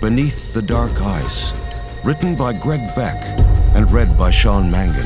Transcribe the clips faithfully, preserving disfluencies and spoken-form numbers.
Beneath the Dark Ice, written by Greg Beck and read by Sean Mangan.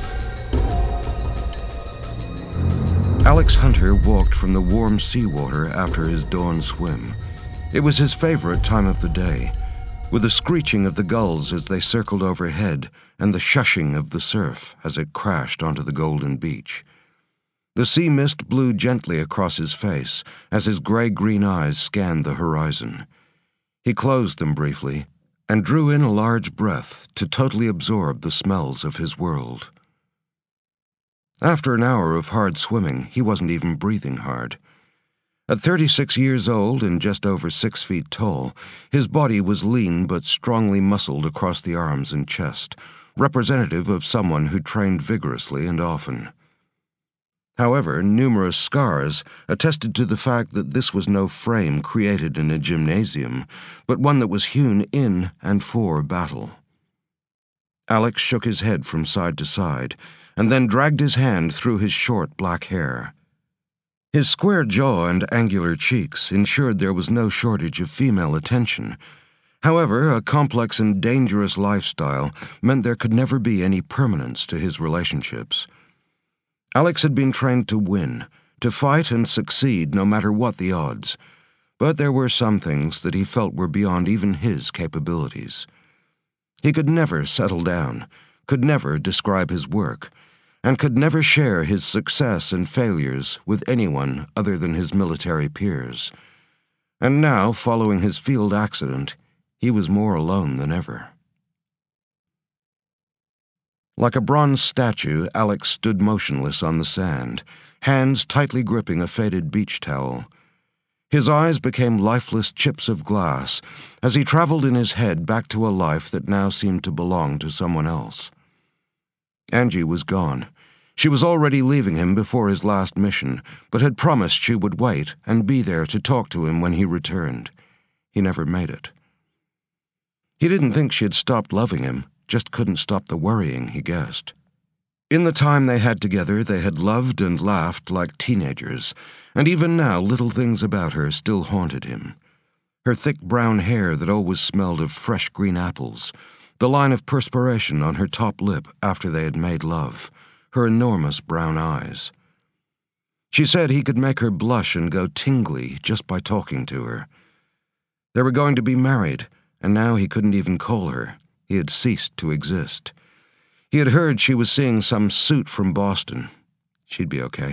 Alex Hunter walked from the warm seawater after his dawn swim. It was his favorite time of the day, with the screeching of the gulls as they circled overhead and the shushing of the surf as it crashed onto the golden beach. The sea mist blew gently across his face as his gray-green eyes scanned the horizon. He closed them briefly and drew in a large breath to totally absorb the smells of his world. After an hour of hard swimming, he wasn't even breathing hard. At thirty-six years old and just over six feet tall, his body was lean but strongly muscled across the arms and chest, representative of someone who trained vigorously and often. However, numerous scars attested to the fact that this was no frame created in a gymnasium, but one that was hewn in and for battle. Alex shook his head from side to side, and then dragged his hand through his short black hair. His square jaw and angular cheeks ensured there was no shortage of female attention. However, a complex and dangerous lifestyle meant there could never be any permanence to his relationships. Alex had been trained to win, to fight and succeed no matter what the odds, but there were some things that he felt were beyond even his capabilities. He could never settle down, could never describe his work, and could never share his success and failures with anyone other than his military peers. And now, following his field accident, he was more alone than ever. Like a bronze statue, Alex stood motionless on the sand, hands tightly gripping a faded beach towel. His eyes became lifeless chips of glass as he traveled in his head back to a life that now seemed to belong to someone else. Angie was gone. She was already leaving him before his last mission, but had promised she would wait and be there to talk to him when he returned. He never made it. He didn't think she had stopped loving him, just couldn't stop the worrying, he guessed. In the time they had together, they had loved and laughed like teenagers, and even now little things about her still haunted him. Her thick brown hair that always smelled of fresh green apples, the line of perspiration on her top lip after they had made love, her enormous brown eyes. She said he could make her blush and go tingly just by talking to her. They were going to be married, and now he couldn't even call her. He had ceased to exist. He had heard she was seeing some suit from Boston. She'd be okay.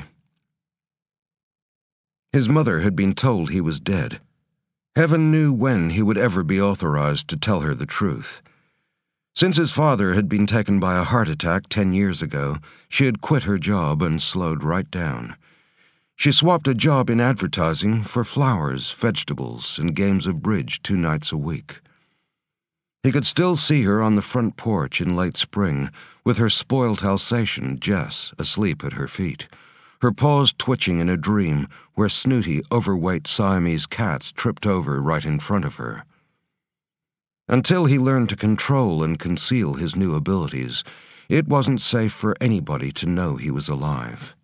His mother had been told he was dead. Heaven knew when he would ever be authorized to tell her the truth. Since his father had been taken by a heart attack ten years ago, she had quit her job and slowed right down. She swapped a job in advertising for flowers, vegetables, and games of bridge two nights a week. He could still see her on the front porch in late spring, with her spoiled Alsatian, Jess, asleep at her feet, her paws twitching in a dream where snooty, overweight Siamese cats tripped over right in front of her. Until he learned to control and conceal his new abilities, it wasn't safe for anybody to know he was alive.